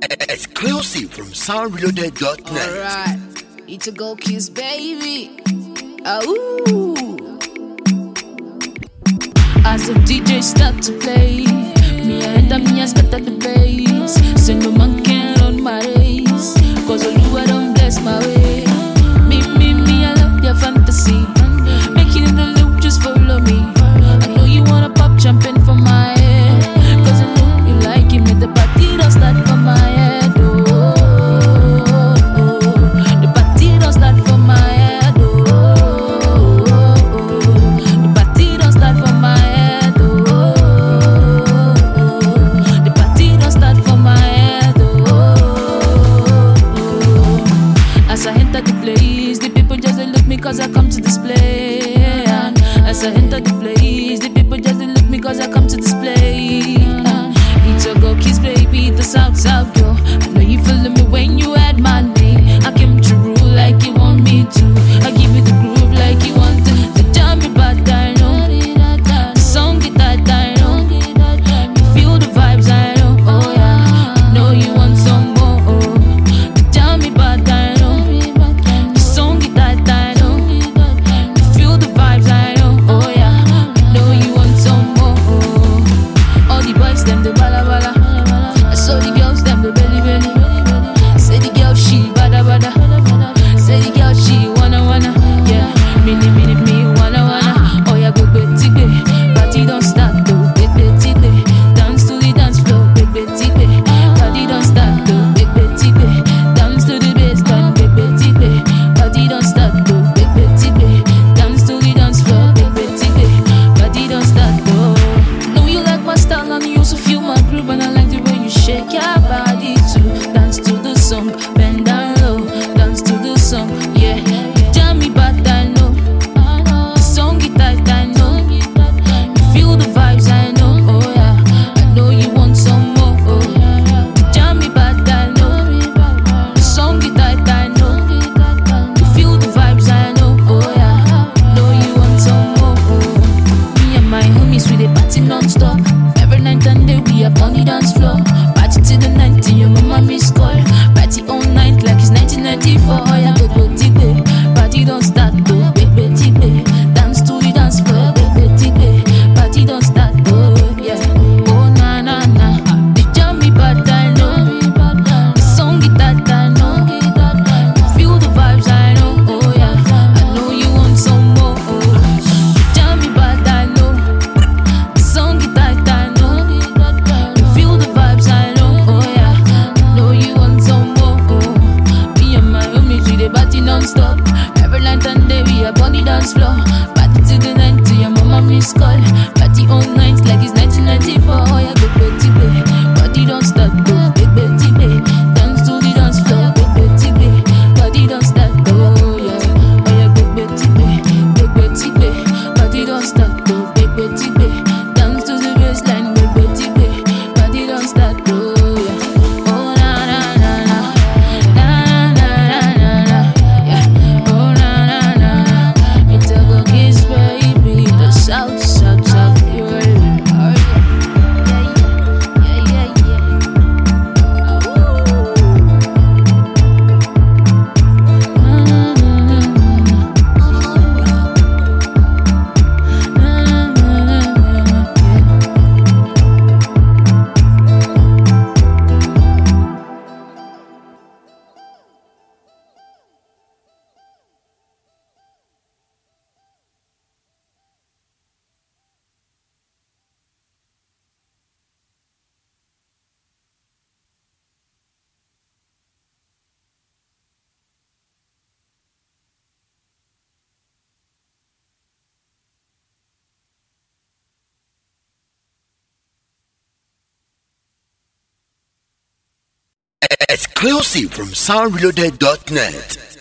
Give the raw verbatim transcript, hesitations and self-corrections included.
Exclusive from sound reloaded dot net. Alright, it's a go kiss, baby. Ooh. As the D J start to play, me and me I start at the bass. Say no man can run my race, cause Oluwa don't bless my way. Me, me, me, I love your fantasy. Making it the loop, just follow me. I know you wanna pop champagne for my head, cause I know you like it. Make the party don't start for my head. Oh, oh, oh. The party don't start for my head. Oh, oh, oh. The party don't start for my head. Oh, oh, oh. The party don't start for my head. Oh, oh, oh. As I enter the place, the people just they look me cause I come to display. As I enter the place, the people just they look me cause I come to display. It's a go kiss, baby, the South South girl. I know you feeling me when you had my name. I came to rule like you want me to. I give you the groove like you want to. The jam me bad, I know. The song get that, I know. You feel the vibes, I know. Oh yeah, I know you want some more. Oh. The jam me bad, I know. The song get that, I know. You feel the vibes, I know. Oh yeah, I know you want some more. Oh. All the boys them the bala bala. I saw the girls them the belly belly. Say the girl she bada bada. Say the girl she wanna wanna. Yeah, mini mini me wanna wanna. Oh yeah, go go tigbe. Party don't start though, tigbe tigbe. Dance to the dance floor, tigbe tigbe. Party don't start though, tigbe tigbe. Dance to the bass line, tigbe tigbe. Party don't start though, tigbe tigbe. Dance to the dance floor, tigbe tigbe. Party don't start though. Know you like my style and you also feel my groove, and I like the way you shake your body too. Dance to the song, bend down low. Dance to the song, yeah. Jam me bad, I know. The song get tight, I know. You feel the vibes, I know. Oh yeah, I know you want some more. Oh. Jam me bad, I know. The song get tight, I know. You feel the vibes, I know. Oh yeah, I know you want some more. Oh. Me and my homies, we dey party non-stop. Every night and day we up on the dance floor. Party till the night till your mama miss call. Party all night like it's nineteen ninety-four. Oh yeah, baby, tipe. Party don't start though, baby, tipe. Dance to the dance floor, baby, tipe. Party don't start though, yeah. Oh na na na, they jam me bad, I know. The song get that, I know. You feel the vibes, I know. Oh yeah, I know you want some more. Oh. Jam me bad, I know. The song get that, I know. You feel the vibes, I know. Oh yeah, I know you want some more. Oh. Me and my homies, we dey party non-stop. Every night and day we up on the dance floor. Party till the night till your mama miss call. Party all night like it's nineteen ninety-four. Oh yeah, baby, tipe. Party don't stop, go, baby, tipe. Dance to the dance floor, baby, tipe. Party don't stop, go, yeah. Oh yeah, baby, tipe, baby, tipe. Party don't stop, go, baby, tipe. Dance to the bassline, baby, tipe. Party don't stop, go, yeah. Oh na na na na, na na na na na, yeah. Oh na na na na, it's a go kiss, baby, the South South South, you ready? Oh yeah, yeah yeah yeah yeah. Na na na na na, na na na na, yeah. Exclusive from sound reloaded dot net.